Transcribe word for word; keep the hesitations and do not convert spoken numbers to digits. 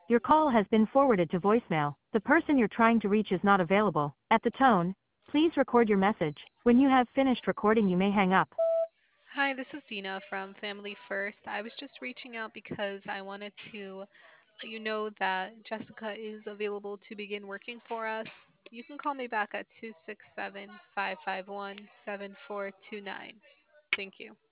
Your call has been forwarded to voicemail. The person you're trying to reach is not available. At the tone, please record your message. When you have finished recording, you may hang up. Hi, this is Dina from Family First. I was just reaching out because I wanted to let you know that Jessica is available to begin working for us. You can call me back at two six seven, five five one, seven four two nine. Thank you.